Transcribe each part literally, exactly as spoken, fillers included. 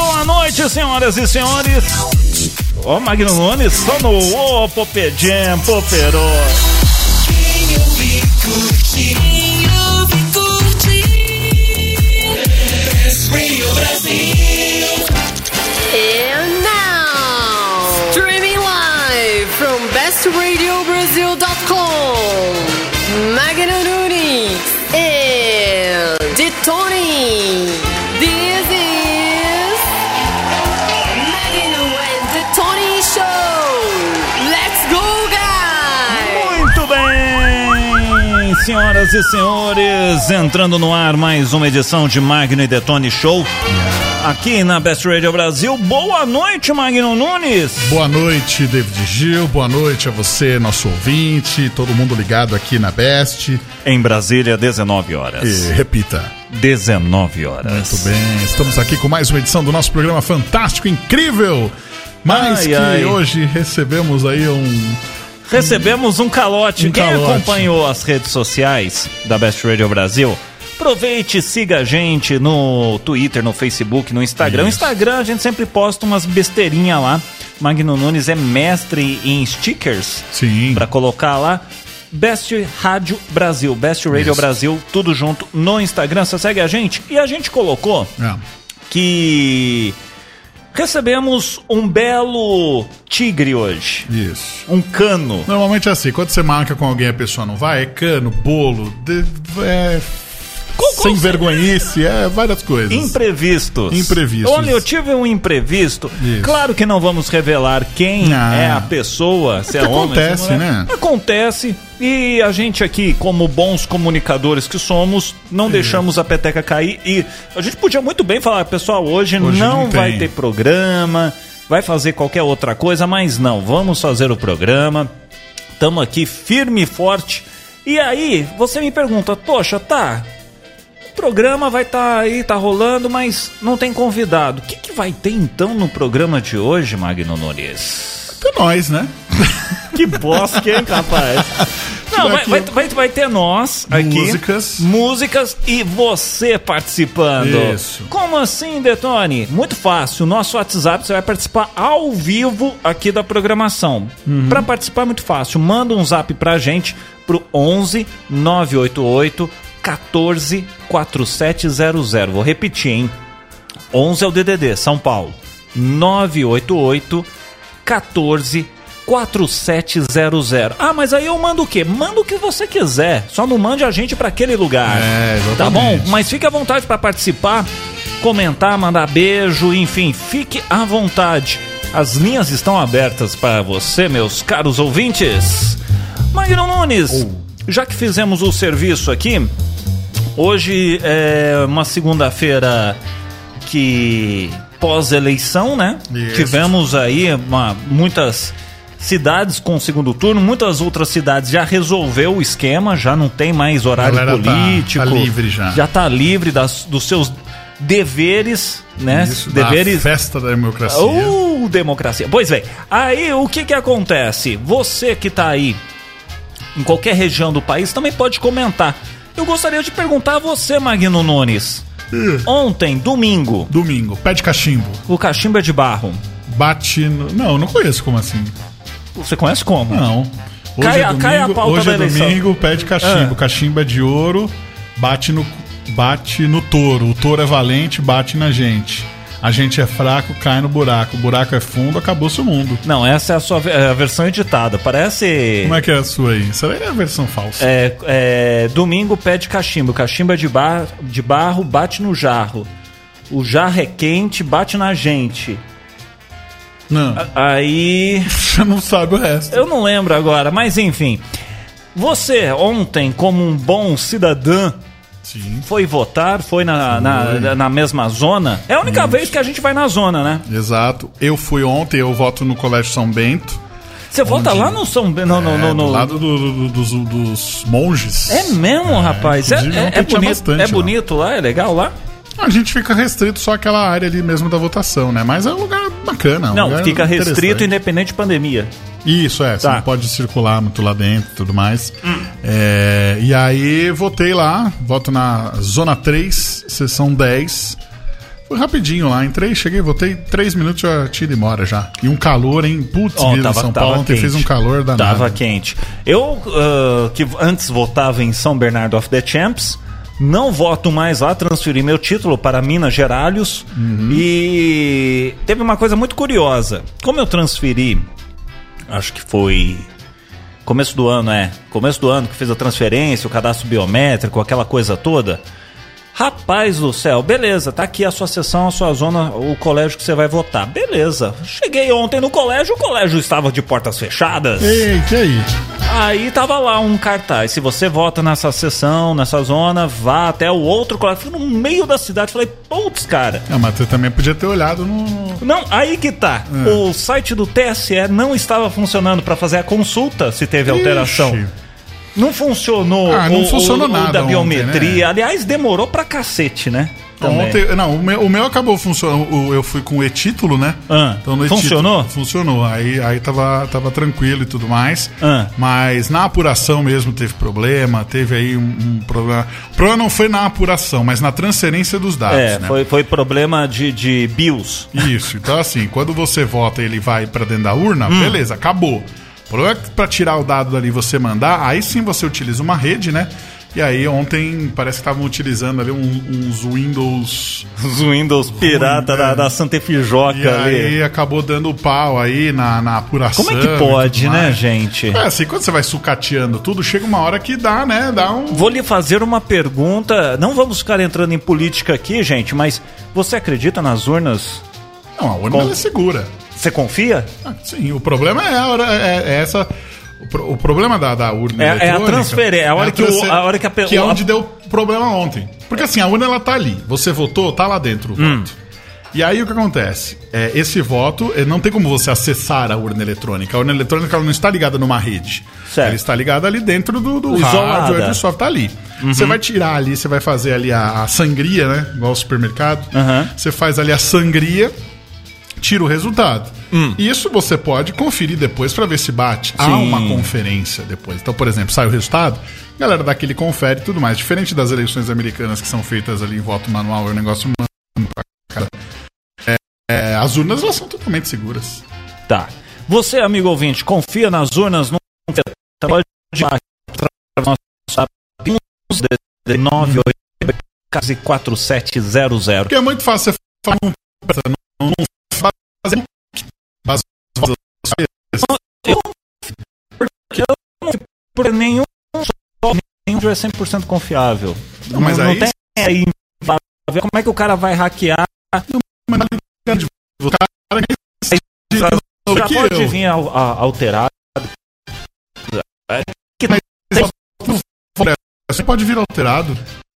boa noite, senhoras e senhores. Ó, oh, Magno Nunes, só no Ô, Popedjem, Poperô. Quem ouve, curte, quem ouve, curte. Best Radio Brasil. And now, streaming live from best radio brazil dot com, Magno Nunes and Detone. This is Magno and Detone Show. Let's go, guys! Muito bem, senhoras e senhores, entrando no ar mais uma edição de Magno e Detone Show. Aqui na Best Radio Brasil. Boa noite, Magno Nunes. Boa noite, David Gil. Boa noite a você, nosso ouvinte. Todo mundo ligado aqui na Best. Em Brasília, dezenove horas. E repita. dezenove horas. Muito bem. Estamos aqui com mais uma edição do nosso programa fantástico, incrível. Mas ai, que ai. hoje recebemos aí um... Recebemos um calote. Um Quem calote. acompanhou as redes sociais da Best Radio Brasil, aproveite e siga a gente no Twitter, no Facebook, no Instagram. No Isso. Instagram a gente sempre posta umas besteirinhas lá. Magno Nunes é mestre em stickers. Sim. Pra colocar lá. Best Rádio Brasil, Best Radio Isso. Brasil, tudo junto no Instagram. Você segue a gente? E a gente colocou É. que recebemos um belo tigre hoje. Isso. Um cano. Normalmente é assim, quando você marca com alguém e a pessoa não vai, é cano, bolo, de, é... Qual- qual sem se- vergonhice, é várias coisas. Imprevistos. Imprevistos. Olha, eu tive um imprevisto. Isso. Claro que não vamos revelar quem Não. é a pessoa, se é que homem, acontece, se é mulher. né? Acontece. E a gente aqui, como bons comunicadores que somos, não deixamos a peteca cair. E a gente podia muito bem falar, pessoal, hoje, Hoje não, não vai tem. ter programa, vai fazer qualquer outra coisa, mas não, vamos fazer o programa. Estamos aqui firme e forte. E aí, você me pergunta, poxa, tá... O programa vai estar tá aí, tá rolando, mas não tem convidado. O que, que vai ter então no programa de hoje, Magno Nunes? É nós, né? Que bosque, hein, rapaz? Não, vai, vai, vai, vai ter nós aqui. Músicas. Músicas e você participando. Isso. Como assim, Detone? Muito fácil. O nosso WhatsApp, você vai participar ao vivo aqui da programação. Uhum. Para participar é muito fácil. Manda um zap pra gente pro onze nove oito oito quatorze quatro sete zero zero. Vou repetir, hein? onze é o D D D, São Paulo. nove oito oito quatorze quatro sete zero zero. Ah, mas aí eu mando o quê? Manda o que você quiser. Só não mande a gente pra aquele lugar. É, exatamente. Tá bom? Mas fique à vontade pra participar, comentar, mandar beijo, enfim, fique à vontade. As linhas estão abertas para você, meus caros ouvintes. Magno Nunes, Oh. já que fizemos o serviço aqui, hoje é uma segunda-feira que pós-eleição, né? Isso. Tivemos aí uma, muitas cidades com segundo turno, muitas outras cidades já resolveu o esquema, já não tem mais horário A galera tá- político. tá livre já. Já tá livre das, dos seus deveres, né? Isso, da deveres. festa da democracia. Uh, democracia. Pois bem, aí o que que acontece? Você que tá aí em qualquer região do país também pode comentar. Eu gostaria de perguntar a você, Magno Nunes. Ontem, domingo, Domingo, pé de cachimbo. o cachimbo é de barro. Bate no... Não, não conheço como assim. Você conhece como? Não. Hoje Cai- é domingo, cai a pauta hoje da é eleição. domingo, pé de cachimbo. Ah. Cachimbo é de ouro, bate no, bate no touro. O touro é valente, bate na gente. A gente é fraco, cai no buraco. O buraco é fundo, acabou-se o mundo. Não, essa é a sua ve- é a versão editada. Parece. Como é que é a sua aí? Essa aí é a versão falsa. É, é, domingo pede cachimbo. Cachimbo é de, bar, de barro, bate no jarro. O jarro é quente, bate na gente. Não, Aí. você não sabe o resto. Eu não lembro agora, mas enfim. Você, ontem, como um bom cidadão, Sim, foi votar, foi na, na, na mesma zona. É a única vez que a gente vai na zona, né? exato. Eu fui ontem, eu voto no Colégio São Bento. Você vota lá no São Bento? No, no, É, no, no... do lado do- do- dos, dos monges. É mesmo, rapaz? É, inclusive, é, ontem é tinha bonito, bastante é lá. bonito lá? É legal lá? A gente fica restrito só àquela área ali mesmo da votação, né? Mas é um lugar bacana. um Não, lugar fica restrito interessante. independente de pandemia. Isso, é. Você Tá. não pode circular muito lá dentro e tudo mais. É, e aí, votei lá. Voto na Zona três, Seção dez. Foi rapidinho lá, entrei, cheguei, voltei, três minutos já tinha ido embora já. E um calor, hein? Putz, Ó, vida, tava- São tava Paulo ontem quente. fez um calor danado. Tava quente. Eu, ah, que antes votava em São Bernardo of the Champs, não voto mais lá, transferi meu título para Minas Gerais. Uhum. E teve uma coisa muito curiosa. Como eu transferi, acho que foi começo do ano, é. Começo do ano que fiz a transferência, o cadastro biométrico, aquela coisa toda. Rapaz do céu, beleza, tá aqui a sua seção, a sua zona, o colégio que você vai votar. Beleza. Cheguei ontem no colégio, o colégio estava de portas fechadas. Ei, que aí? Aí tava lá um cartaz. Se você vota nessa seção, nessa zona, vá até o outro colégio. Fui no meio da cidade, falei, putz, cara. Ah, mas você também podia ter olhado no... Não, aí que tá. É. O site do T S E não estava funcionando para fazer a consulta se teve alteração. Ixi. Não funcionou Ah, não o, funcionou o, o nada da ontem, biometria. né? Aliás, demorou pra cacete, né? Também. Ontem, não, o meu, o meu acabou funcionando. o- Eu fui com o e-título, né? Ah, no e-título- funcionou? Funcionou. Aí, aí tava, tava tranquilo e tudo mais. Ah. Mas na apuração mesmo teve problema. Teve aí um, um problema. O problema não foi na apuração, mas na transferência dos dados, É, né? foi, foi problema de, de BIOS. Isso. Então, assim, quando você vota e ele vai pra dentro da urna, Hum. beleza, acabou. O problema é que pra tirar o dado dali e você mandar, aí sim você utiliza uma rede, né? E aí ontem parece que estavam utilizando ali um- uns Windows. Os Windows pirata Ruim, da, é. da Santa Efijoca E ali. aí acabou dando pau aí na, na apuração. Como é que e pode, tudo né, mais. gente? É assim, quando você vai sucateando tudo, chega uma hora que dá, né? Dá um. Vou lhe fazer uma pergunta. Não vamos ficar entrando em política aqui, gente, mas você acredita nas urnas? Não, a urna Com- ela é segura. Você confia? Ah, sim, o problema é a hora. É, é essa. O, pro- o problema da, da urna É- é a eletrônica transferência, a hora que o- transfer- a hora que a pe- que é o- onde deu problema ontem. Porque assim, a urna ela tá ali. Você votou, tá lá dentro o Hum. voto. E aí o que acontece? É, esse voto, eh, não tem como você acessar a urna eletrônica. A urna eletrônica ela não está ligada numa rede. Certo. Ela está ligada ali dentro do, do Isolada. rádio, ele só tá ali. Você vai tirar ali, você vai fazer ali a, a sangria, né? Igual ao supermercado. Aham. Você faz ali a sangria, tira o resultado. Hum. Isso você pode conferir depois para ver se bate. Há Sim. uma conferência depois. Então, por exemplo, sai o resultado, a galera daquele confere e tudo mais. Diferente das eleições americanas que são feitas ali em voto manual, é um negócio mano pra cara. É, é, as urnas elas são totalmente seguras. Tá. Você, amigo ouvinte, confia nas urnas no pode nove oito quatro sete zero zero. Porque é muito fácil você falar um não, não fazer as Eu não fui por nenhum só, nenhum é cem por cento confiável. Não, mas não aí- tem aí ver como é que o cara vai hackear. o cara Já que pode eu. vir al- a- alterado. É, que Mas- tem- Você pode vir alterado.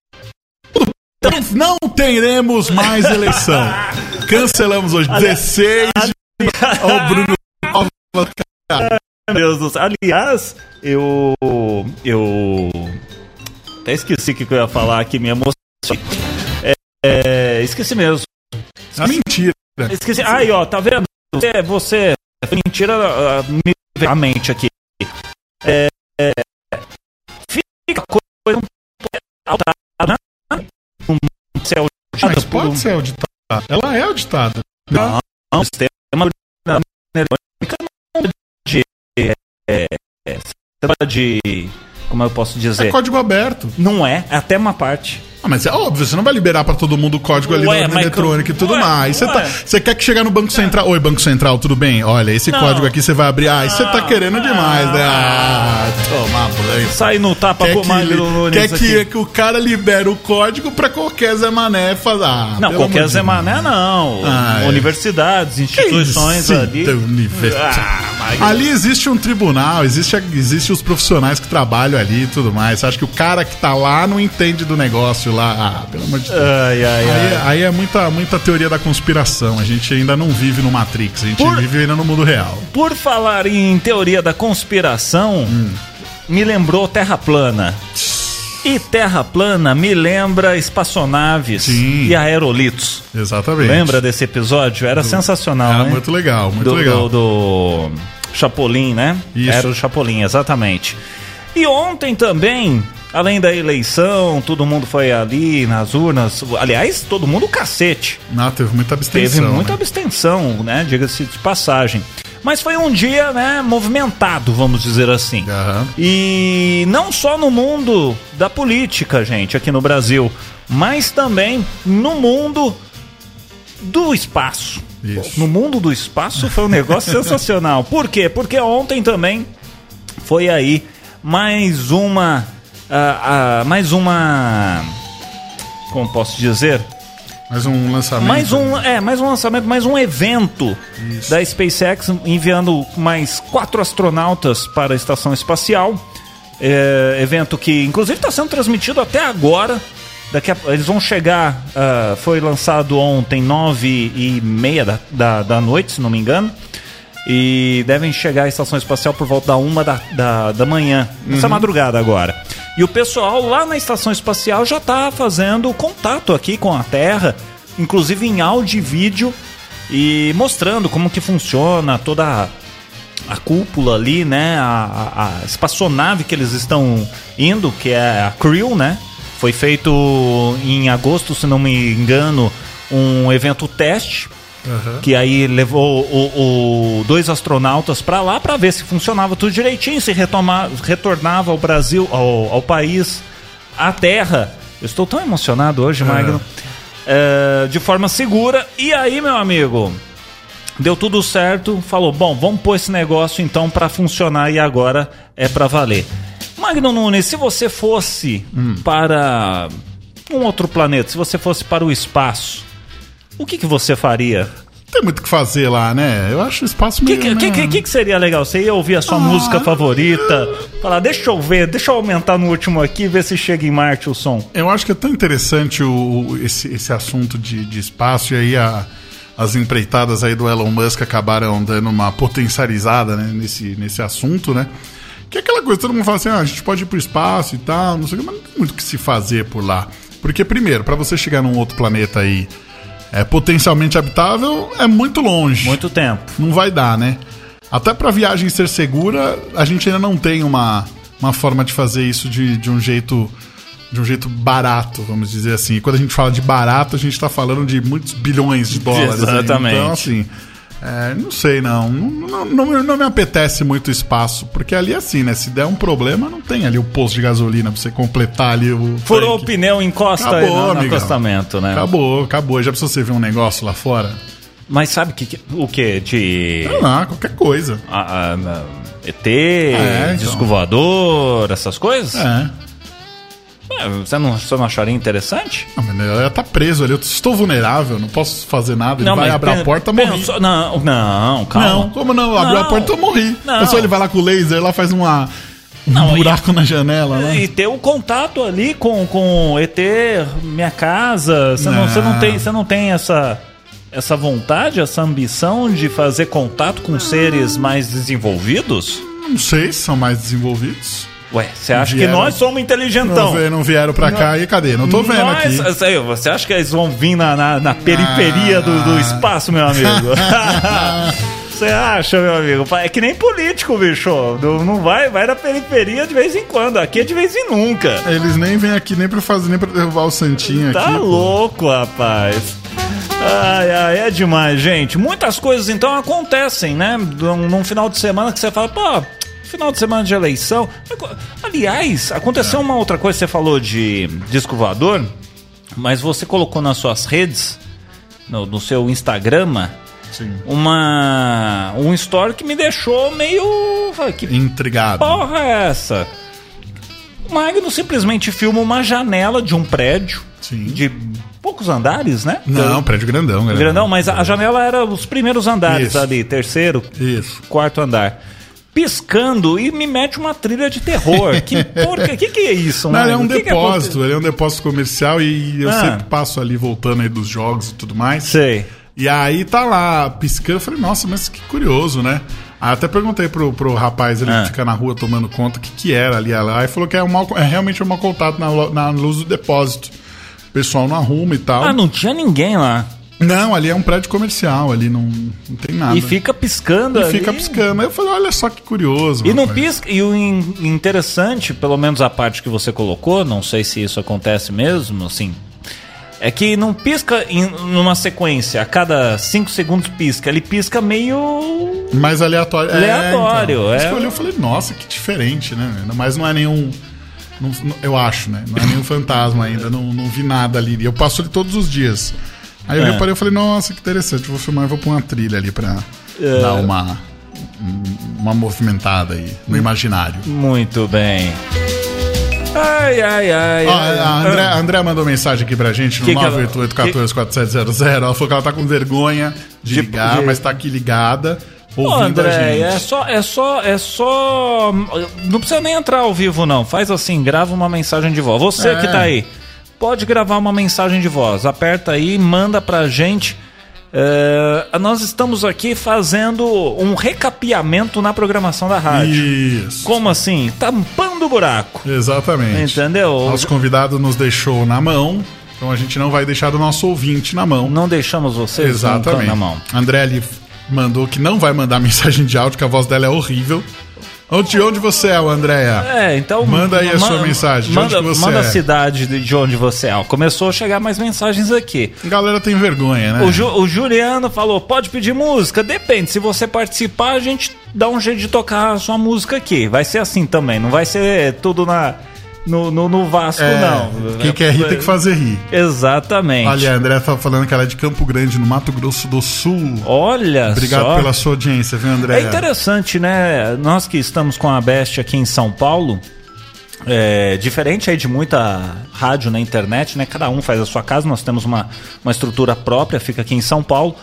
Não teremos mais eleição. Cancelamos hoje. dezesseis de... Ó, o Bruno. Meu Deus do céu. Aliás, eu. Eu. Até esqueci o que eu ia falar aqui, me emocionei. É, é, esqueci mesmo. É mentira. Esqueci. Aí, ó, tá vendo? Você, você foi mentira ah, me veio à mente aqui. É, é, fica coisa auditada, né? Um céu de Mas pode ser auditada. Ela é auditada. Não, não, sistema eletrônica não de, é, é, sistema de, como eu posso dizer, É código aberto. não é, é até uma parte. Ah, mas é óbvio, você não vai liberar pra todo mundo o código ali Ué, da urna mas eletrônica e tudo ué, mais. Você, ué. tá, você quer que chegar no Banco Central? Oi, Banco Central, tudo bem? Olha, esse Não. código aqui você vai abrir. Ah, você tá querendo demais, né? Ah, tomar banho. Sai no tapa Quer com o que, Magno Nunes quer que, aqui. que o cara libere o código pra qualquer Zé Mané fazer. Ah, Não, pelo qualquer amor de Zé Deus. Mané não. Ah, é. Universidades, instituições Sim, ali. da universidade. Ah, mas- Ali existe um tribunal, existe, existe os profissionais que trabalham ali e tudo mais. Você acha que o cara que tá lá não entende do negócio lá? Ah, pelo amor de Deus. Ai, ai, Aí, ai. aí é muita, muita teoria da conspiração. A gente ainda não vive no Matrix, a gente Por- vive ainda no mundo real. Por falar em teoria da conspiração, Hum. me lembrou Terra plana. E Terra plana me lembra espaçonaves Sim. e aerolitos. Exatamente. Lembra desse episódio? Era sensacional, Era né? muito legal, muito do, legal. Do, do Chapolin, né? Isso. Era o Chapolin, exatamente. E ontem também além da eleição, todo mundo foi ali nas urnas. Aliás, todo mundo cacete. Não, teve muita abstenção. Teve muita né? abstenção, né? Diga-se de passagem. Mas foi um dia, né, movimentado, vamos dizer assim. Uhum. E não só no mundo da política, gente, aqui no Brasil, mas também no mundo do espaço. Isso. No mundo do espaço foi um negócio sensacional. Por quê? Porque ontem também foi aí mais uma... Uh, uh, mais uma... Como posso dizer? Mais um lançamento. Mais um, é, mais um lançamento, mais um evento Isso. da SpaceX enviando mais quatro astronautas para a estação espacial. É, evento que, inclusive, está sendo transmitido até agora. Daqui a, eles vão chegar, uh, foi lançado ontem, nove e meia da, da, da noite, se não me engano. E devem chegar à estação espacial por volta da uma da, da, da manhã, essa Uhum. madrugada agora. E o pessoal lá na estação espacial já está fazendo contato aqui com a Terra, inclusive em áudio e vídeo, e mostrando como que funciona toda a, a cúpula ali, né? A, a, a espaçonave que eles estão indo, que é a Crew, né? Foi feito em agosto, se não me engano, um evento teste. Uhum. Que aí levou o, o, dois astronautas para lá para ver se funcionava tudo direitinho, se retoma, retornava ao Brasil, ao, ao país, à Terra. Eu estou tão emocionado hoje, Uhum. Magno. É, de forma segura. E aí, meu amigo, deu tudo certo. Falou, bom, vamos pôr esse negócio então para funcionar e agora é para valer. Magno Nunes, se você fosse hum. para um outro planeta, se você fosse para o espaço, o que, que você faria? Tem muito o que fazer lá, né? Eu acho o espaço O meio... que, que, que, que, que seria legal? Você ia ouvir a sua Ah, música favorita? Falar, deixa eu ver, deixa eu aumentar no último aqui e ver se chega em Marte o som. Eu acho que é tão interessante o, esse, esse assunto de, de espaço, e aí a, as empreitadas aí do Elon Musk acabaram dando uma potencializada, né, nesse, nesse assunto, né? Que é aquela coisa, todo mundo fala assim, ah, a gente pode ir pro espaço e tal, não sei o que, mas não tem muito o que se fazer por lá. Porque, primeiro, para você chegar num outro planeta aí é, potencialmente habitável, é muito longe. Muito tempo. Não vai dar, né? Até pra viagem ser segura, a gente ainda não tem uma, uma forma de fazer isso de, de um jeito de um jeito barato, vamos dizer assim. E quando a gente fala de barato, a gente tá falando de muitos bilhões de dólares. Exatamente. Aí. Então, assim, é, não sei não. Não, não, não. não me apetece muito o espaço, porque ali, assim, né? Se der um problema, não tem ali o posto de gasolina pra você completar ali o... Furou tanque. o pneu, encosta Acabou, aí no, no amigão. acostamento, né? Acabou, acabou. Já precisa você ver um negócio lá fora? Mas sabe que, que, o que? De... Não, não, qualquer coisa. A, a, a, E T, É, então. disco voador, essas coisas? É. É, você, não, você não acharia interessante? Não, mas eu ia estar preso ali. Eu estou vulnerável, não posso fazer nada. Ele Não, vai mas abrir pen- a porta, morri. pensa- Não, não, calma. Não, como não? Abriu Não. a porta, eu morri. Não. A pessoa ele vai lá com o laser, lá faz uma, um Não, buraco na janela. Né? E ter o contato ali com, com E T, minha casa. Você não, você não tem, você não tem essa, essa vontade, essa ambição de fazer contato com seres mais desenvolvidos? Não sei se são mais desenvolvidos. Ué, você acha Vieram- que nós somos inteligentão? Não, vi- não vieram pra cá e cadê? Não tô vendo Nós- aqui. sei, Você acha que eles vão vir na, na, na periferia do, do espaço, meu amigo? Você acha, meu amigo? É que nem político, bicho. Não, não vai, vai na periferia de vez em quando. Aqui é de vez em nunca. Eles nem vêm aqui nem pra fazer, nem pra derrubar o Santinho Tá aqui. pô. louco, rapaz. Ai, ai, é demais, gente. Muitas coisas, então, acontecem, né? Num, num final de semana que você fala, pô, final de semana de eleição. Aliás, aconteceu uma outra coisa. Você falou de disco voador, mas você colocou nas suas redes, no, no seu Instagram, Sim. uma, um story que me deixou meio... falei, que Intrigado. porra é essa? O Magno simplesmente filma uma janela de um prédio Sim. de poucos andares, né? Não, prédio grandão, grandão. Grandão, mas a, a janela era os primeiros andares Isso. ali, terceiro, Isso. quarto andar. Piscando e me mete uma trilha de terror. Que porca, que que é isso, Não, Magno? ele é um Que que depósito, ele é um depósito comercial e eu Ah. sempre passo ali voltando aí dos jogos e tudo mais. Sei. E aí tá lá piscando, eu falei, nossa, mas que curioso, né? Aí até perguntei pro, pro rapaz ali Ah. que fica na rua tomando conta o que, que era ali lá. E falou que é, um mau, é realmente um mau contato na, lo- na luz do depósito. O pessoal não arruma e tal. Ah, não tinha ninguém lá. Não, ali é um prédio comercial, ali não, não tem nada. E fica piscando E ali. fica piscando. Aí eu falei, olha só que curioso. E não rapaz. pisca. E o in- interessante, pelo menos a parte que você colocou, não sei se isso acontece mesmo, assim, é que não pisca em numa sequência, a cada cinco segundos pisca. Ele pisca meio. Mais aleatório. Aleatório, é. Então. é. Isso que eu olhei, eu falei, nossa, que diferente, né? Mas não é nenhum... não- não- eu acho, né? Não é nenhum fantasma ainda. Não, não vi nada ali. E eu passo ali todos os dias. Aí eu É. reparei, eu falei, nossa, que interessante. Vou filmar e vou pôr uma trilha ali pra É. dar uma... uma movimentada aí no imaginário. Muito bem. Ai, ai, ai. Ó, ai. a André, a André mandou mensagem aqui pra gente no Que que ela- nove oito oito, um quatro quatro sete zero zero. Ela falou que ela tá com vergonha de De- ligar, de- mas tá aqui ligada, Ô, ouvindo a André, gente. é só, é só, é só. Não precisa nem entrar ao vivo, não. Faz assim, grava uma mensagem de voz. Você É. que tá aí, pode gravar uma mensagem de voz. Aperta aí, manda pra gente. É, nós estamos aqui fazendo um recapeamento na programação da rádio. Isso. Como assim? Tampando o buraco. Exatamente. Entendeu? Nosso convidado nos deixou na mão, então a gente não vai deixar o nosso ouvinte na mão. Não deixamos vocês Exatamente. na mão. André ali mandou que não vai mandar mensagem de áudio, que a voz dela é horrível. Onde, onde você é, Andréia? É, então. Manda aí a ma- sua mensagem, de Manda, onde que você manda é. a cidade de de onde você é. Ó, começou a chegar mais mensagens aqui. A galera tem vergonha, né? O, Ju- o Juliano falou: pode pedir música? Depende. Se você participar, a gente dá um jeito de tocar a sua música aqui. Vai ser assim também. Não vai ser tudo na, no, no, no Vasco, É, não. quem quer rir tem que fazer rir. Exatamente. Olha, a André tá falando que ela é de Campo Grande, no Mato Grosso do Sul. Olha Obrigado só. pela sua audiência, viu, André? É interessante, né? Nós que estamos com a Best aqui em São Paulo, é, diferente aí de muita rádio na internet, né? Cada um faz a sua casa, nós temos uma, uma estrutura própria, fica aqui em São Paulo.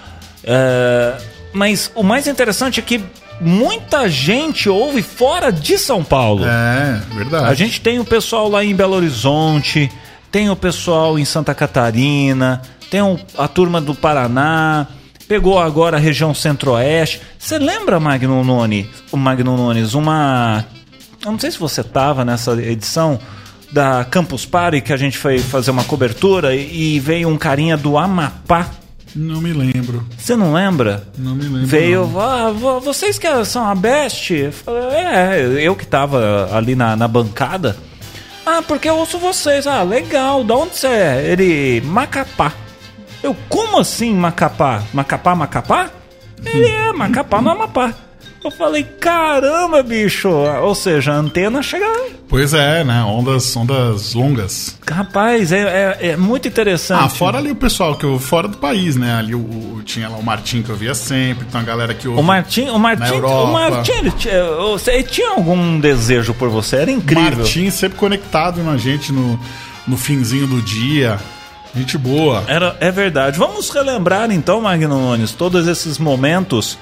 É, mas o mais interessante é que muita gente ouve fora de São Paulo. É, verdade. A gente tem o pessoal lá em Belo Horizonte, tem o pessoal em Santa Catarina, tem o- a turma do Paraná, pegou agora a região centro-oeste. Você lembra, Magno Nunes, o Magno Nunes, uma... Eu não sei se você tava nessa edição da Campus Party, que a gente foi fazer uma cobertura e, e veio um carinha do Amapá. Não me lembro. Você não lembra? Não me lembro. Veio, não. ah, vo- vocês que são a Best? Eu falei, é, eu que tava ali na, na bancada. Ah, porque eu ouço vocês. Ah, legal, da onde você é? Ele, Macapá. Eu, como assim Macapá? Macapá, Macapá? Ele é, Macapá no Amapá. Eu falei, caramba, bicho. Ou seja, a antena chega... Pois é, né? Ondas, ondas longas. Rapaz, é, é, é muito interessante. Ah, fora ali o pessoal que eu fora do país, né? Ali o, o- tinha lá o Martim que eu via sempre, então a galera que ouve. O Martim, o Martim, Na Europa. o Martim, ele tinha, ele tinha algum desejo por você? Era incrível. Martim sempre conectado na gente no, no finzinho do dia. Gente boa. Era, é verdade. Vamos relembrar então, Magno Nunes, todos esses momentos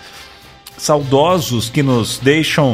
saudosos que nos deixam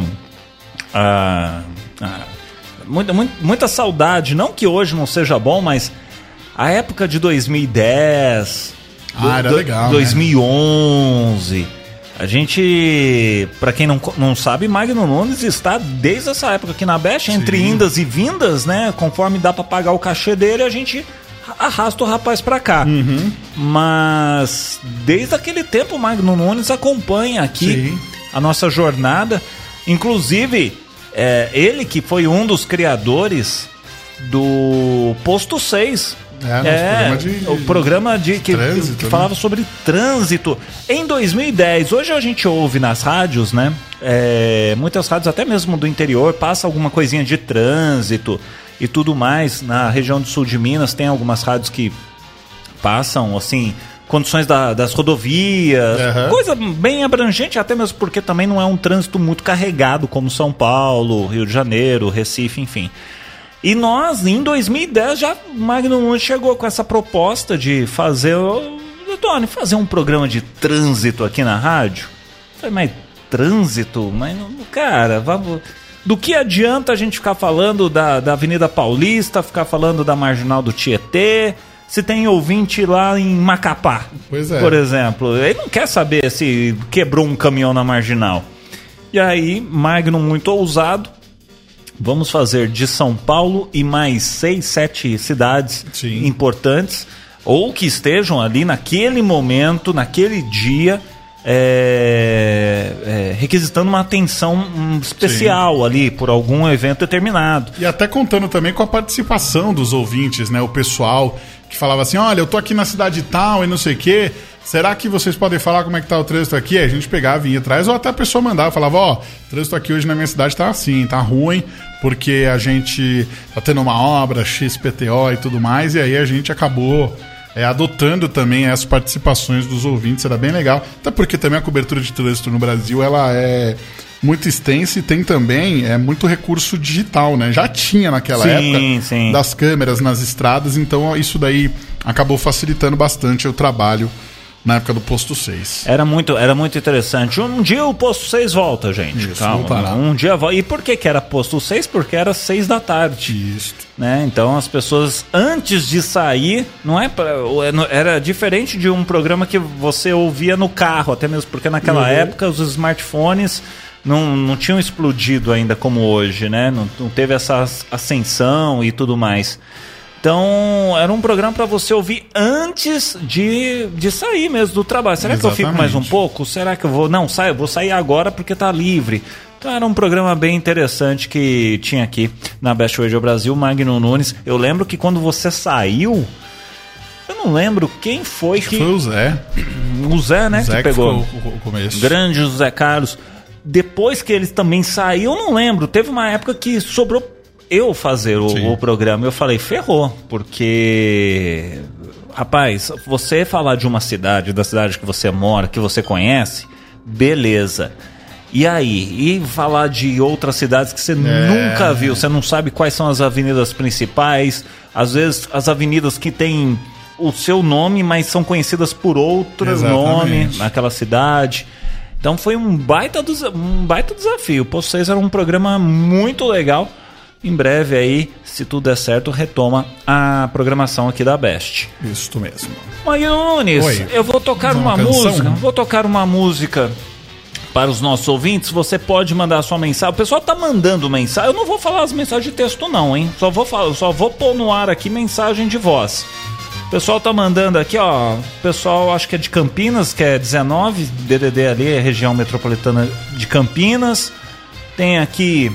ah, ah, muita, muita, muita saudade. Não que hoje não seja bom, mas a época de dois mil e dez, Ah, era legal, dois mil e onze. A gente, pra quem não, não sabe, Magno Nunes está desde essa época aqui na Best, entre Sim. indas e vindas, né? Conforme dá pra pagar o cachê dele, a gente arrasta o rapaz pra cá. Uhum. Mas desde aquele tempo o Magno Nunes acompanha aqui Sim. a nossa jornada. Inclusive, é, ele que foi um dos criadores do Posto seis. É, nosso programa de- o programa de, que, trânsito, que né? falava sobre trânsito em dois mil e dez. Hoje a gente ouve nas rádios, né? É, muitas rádios, até mesmo do interior, passa alguma coisinha de trânsito e tudo mais. Na região do sul de Minas tem algumas rádios que passam, assim, condições da- das rodovias, Aham. coisa bem abrangente, até mesmo porque também não é um trânsito muito carregado como São Paulo, Rio de Janeiro, Recife, enfim. E nós, em dois mil e dez, já o Magno Nunes chegou com essa proposta de fazer, ô, Tony, fazer um programa de trânsito aqui na rádio. Eu falei, mas trânsito? Mas, não- cara, vamos... Do que adianta a gente ficar falando da, da Avenida Paulista, ficar falando da Marginal do Tietê, se tem ouvinte lá em Macapá, Pois é. por exemplo. Ele não quer saber se quebrou um caminhão na Marginal. E aí, Magno muito ousado, vamos fazer de São Paulo e mais seis, sete cidades Sim. importantes. ou que estejam ali naquele momento, naquele dia, é, é, requisitando uma atenção um, especial Sim. ali por algum evento determinado. E até contando também com a participação dos ouvintes, né? O pessoal que falava assim, olha, eu tô aqui na cidade tal e não sei o quê, será que vocês podem falar como é que tá o trânsito aqui? Aí a gente pegava e ia atrás, ou até a pessoa mandava, falava, ó, oh, o trânsito aqui hoje na minha cidade tá assim, tá ruim, porque a gente tá tendo uma obra, X P T O e tudo mais, e aí a gente acabou é, adotando também as participações dos ouvintes, era bem legal, até porque também a cobertura de trânsito no Brasil, ela é muito extensa e tem também é, muito recurso digital, né? Já tinha naquela sim, época sim. das câmeras nas estradas, então isso daí acabou facilitando bastante o trabalho na época do Posto seis. Era muito, era muito interessante. Um dia o Posto seis volta, gente. Isso, calma. voltará. Um dia volta. E por que que era Posto seis? Porque era seis da tarde. Isso. Né? Então as pessoas, antes de sair, não é pra, era diferente de um programa que você ouvia no carro, até mesmo porque naquela uhum. época os smartphones não, não tinham explodido ainda como hoje, né? Não, não teve essa ascensão e tudo mais. Então, era um programa para você ouvir antes de, de sair mesmo do trabalho. Será Exatamente. que eu fico mais um pouco? Será que eu vou... Não, saio, vou sair agora porque tá livre. Então, era um programa bem interessante que tinha aqui na Best Radio Brasil, Magno Nunes. Eu lembro que quando você saiu... Eu não lembro quem foi Acho que... Foi o Zé. O Zé, né? O Zé que, que pegou ficou o começo. Grande José Carlos. Depois que ele também saiu, eu não lembro. Teve uma época que sobrou eu fazer o, o programa. Eu falei, ferrou. Porque, rapaz, você falar de uma cidade, da cidade que você mora, que você conhece, beleza. E aí? E falar de outras cidades que você é. nunca viu, você não sabe quais são as avenidas principais, às vezes as avenidas que têm o seu nome, mas são conhecidas por outro Exatamente. nome naquela cidade. Então foi um baita, um baita desafio. O Posto seis era um programa muito legal. Em breve aí, se tudo der certo, retoma a programação aqui da Best. Isso mesmo. Magno Nunes, Oi. eu vou tocar uma, uma música, vou tocar uma música para os nossos ouvintes. Você pode mandar a sua mensagem. O pessoal tá mandando mensagem. Eu não vou falar as mensagens de texto não, hein? Só vou falar, só vou pôr no ar aqui mensagem de voz. O pessoal tá mandando aqui, ó. O pessoal acho que é de Campinas, que é dezenove, D D D ali, é região metropolitana de Campinas. Tem aqui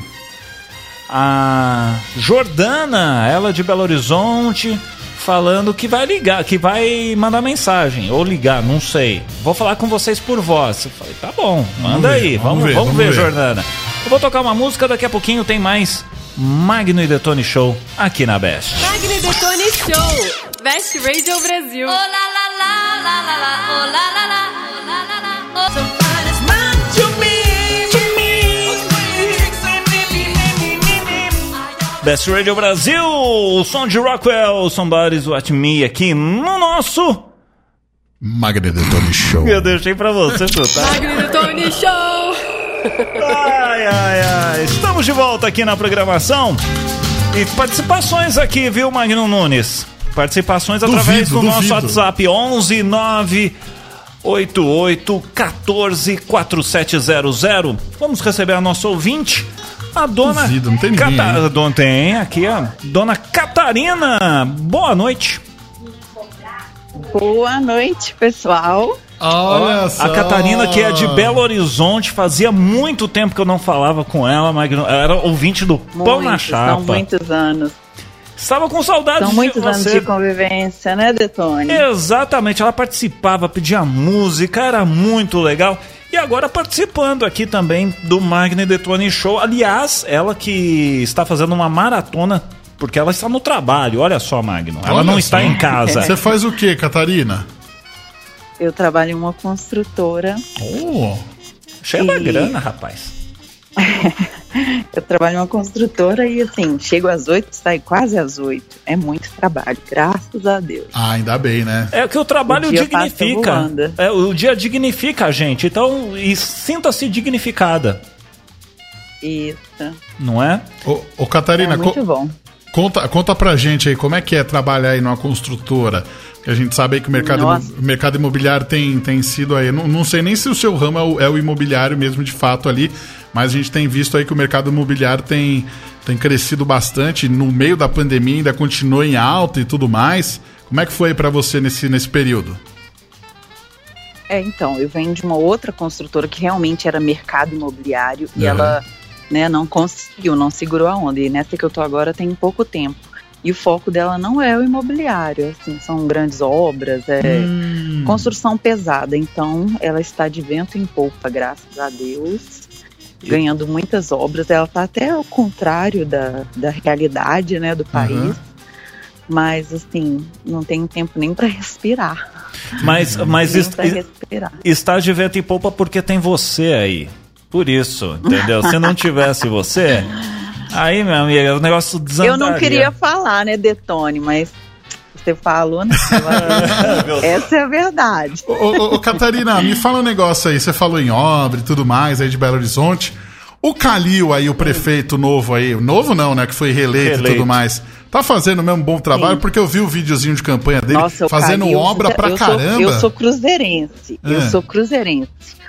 a Jordana, ela de Belo Horizonte, falando que vai ligar, que vai mandar mensagem, ou ligar, não sei. Vou falar com vocês por voz. Eu falei, tá bom, manda vamos aí, ver, vamos, vamos, ver, vamos, vamos ver, ver, Jordana. Eu vou tocar uma música, daqui a pouquinho tem mais Magno e Detone Show aqui na Best. Magno e Detone Show, Best Radio Brasil. Oh, la, la, la, la, la, la, oh, la, la, la, oh, la, la, la, oh. Somebody's man to me. Best Radio Brasil, o som de Rockwell, Somebody's Watching Me aqui no nosso Magno e Detone Show. Eu deixei pra você, tá? Magno e Detone Show. Ai, ai, ai. Estamos de volta aqui na programação. E participações aqui, viu, Magno Nunes? Participações duvido, através do duvido. nosso WhatsApp onze nove oito oito um quatro quatro sete zero zero. Vamos receber a nossa ouvinte, a dona Duvido, não tem ninguém, Cata... Dona tem aqui, ó. Dona Catarina. Boa noite. Boa noite, pessoal. Olha Ó, só. a Catarina, que é de Belo Horizonte, fazia muito tempo que eu não falava com ela, Magno. Ela era ouvinte do Pão na Chapa. São muitos anos. Estava com saudades São muitos de anos você. de convivência, né, Detone? Exatamente, ela participava, pedia música, era muito legal. E agora participando aqui também do Magno e Detone Show. Aliás, ela que está fazendo uma maratona, porque ela está no trabalho. Olha só, Magno, ela Olha não só. está em casa. Você faz o que, Catarina? Eu trabalho em uma construtora. Oh. Cheia da E- grana, rapaz. Eu trabalho em uma construtora e, assim, chego às oito, saio quase às oito. É muito trabalho, graças a Deus. Ah, ainda bem, né? É que o trabalho O dia passa dignifica. voando. É, o dia dignifica a gente. Então, e sinta-se dignificada, Isso. não é? Ô, ô Catarina, É muito co- bom. conta, conta pra gente aí, como é que é trabalhar aí numa construtora? Que a gente sabe aí que o mercado, Nossa. imo- o mercado imobiliário tem, tem sido aí... Não, não sei nem se o seu ramo é o, é o imobiliário mesmo, de fato, ali, mas a gente tem visto aí que o mercado imobiliário tem, tem crescido bastante. No meio da pandemia ainda continua em alta e tudo mais. Como é que foi pra você nesse, nesse período? É, então, eu venho de uma outra construtora que realmente era mercado imobiliário e Uhum. ela, né, não conseguiu, não segurou a onda. E nessa que eu tô agora tem pouco tempo. E o foco dela não é o imobiliário, assim, são grandes obras, é Hum. construção pesada. Então, ela está de vento em polpa, graças a Deus, ganhando muitas obras. Ela está até ao contrário da, da realidade, né, do país. Uhum. Mas, assim, não tem tempo nem para respirar. Mas, mas Nem est- para respirar. está de vento em polpa porque tem você aí. Por isso, entendeu? Se não tivesse você, aí, minha amiga, o negócio desandaria. Eu não queria falar, né, Detone, mas você falou, né? Essa é a verdade. Ô, ô, ô, Catarina, me fala um negócio aí. Você falou em obra e tudo mais aí de Belo Horizonte. O Calil aí, o prefeito novo aí, novo não, né, que foi reeleito, Reeleito. e tudo mais, tá fazendo o mesmo bom trabalho? Sim. Porque eu vi o videozinho de campanha dele Nossa, o fazendo Calil, obra pra eu caramba. Sou, eu sou cruzeirense, É. eu sou cruzeirense.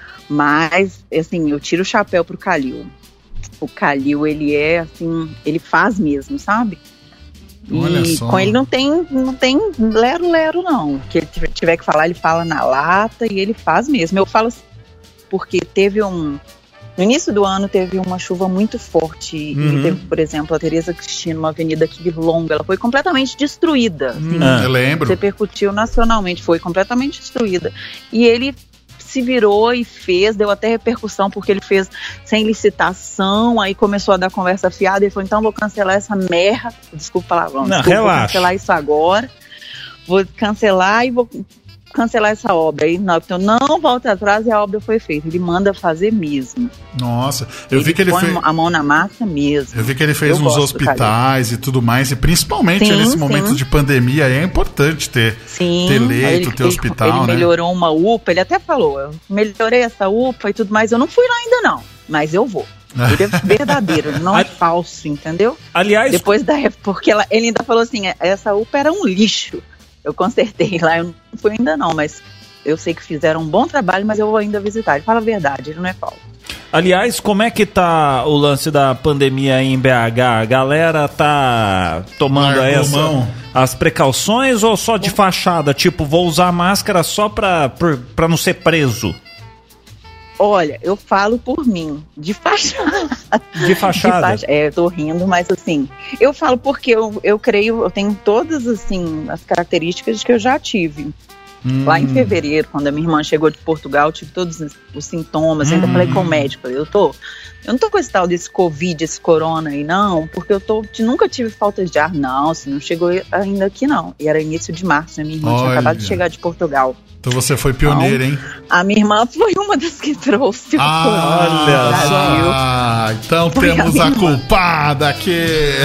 Mas, assim, eu tiro o chapéu pro Calil. O Calil, ele é, assim, ele faz mesmo, sabe? Olha E só. com ele não tem, não tem lero-lero, não. Que ele tiver- tiver que falar, ele fala na lata e ele faz mesmo. Eu falo assim, porque teve um... No início do ano teve uma chuva muito forte. Uhum. E teve, por exemplo, a Tereza Cristina, uma avenida aqui longa, ela foi completamente destruída. Assim, Hum, Ah. eu lembro. repercutiu nacionalmente, foi completamente destruída. E ele se virou e fez, deu até repercussão, porque ele fez sem licitação, aí começou a dar conversa fiada, ele falou, então vou cancelar essa merda, desculpa o palavrão, Não, desculpa, vou relaxa. cancelar isso agora, vou cancelar e vou cancelar essa obra. Aí não, então não volta atrás e a obra foi feita. Ele manda fazer mesmo. Nossa, eu vi que ele põe fez... a mão na massa mesmo. Eu vi que ele fez Eu uns gosto do hospitais e tudo mais, e principalmente Sim, nesse sim. momento de pandemia aí é importante ter, Sim, ter leito, ele, ter hospital, ele, ele né? melhorou uma U P A, ele até falou, eu melhorei essa U P A e tudo mais, eu não fui lá ainda não, mas eu vou. Ele é verdadeiro, ele não é falso, entendeu? Aliás, Depois da época, porque ela- ele ainda falou assim, essa U P A era um lixo, eu consertei lá, eu não fui ainda não, mas eu sei que fizeram um bom trabalho, mas eu vou ainda visitar. Ele fala a verdade, ele não é falso. aliás, como é que tá o lance da pandemia aí em B H? A galera tá tomando Largou essa, mão. as precauções ou só de fachada? Tipo, vou usar máscara só pra, por- pra não ser preso? Olha, eu falo por mim, de fachada. De fachada? De fach- É, eu tô rindo, mas assim, eu falo porque eu, eu creio, eu tenho todas assim as características que eu já tive. Hum. Lá em fevereiro, quando a minha irmã chegou de Portugal, eu tive todos os- os sintomas. Eu ainda falei com o médico, eu tô, eu não tô com esse tal desse Covid, esse corona aí, não, porque eu tô, nunca tive falta de ar, não, se não chegou ainda aqui, não. E era início de março, né? Minha irmã tinha Olha. acabado de chegar de Portugal. Então você foi pioneiro, hein? A minha irmã foi uma das que trouxe o Ah, corona olha pro Brasil. Ah, então Foi a temos minha a irmã. culpada aqui.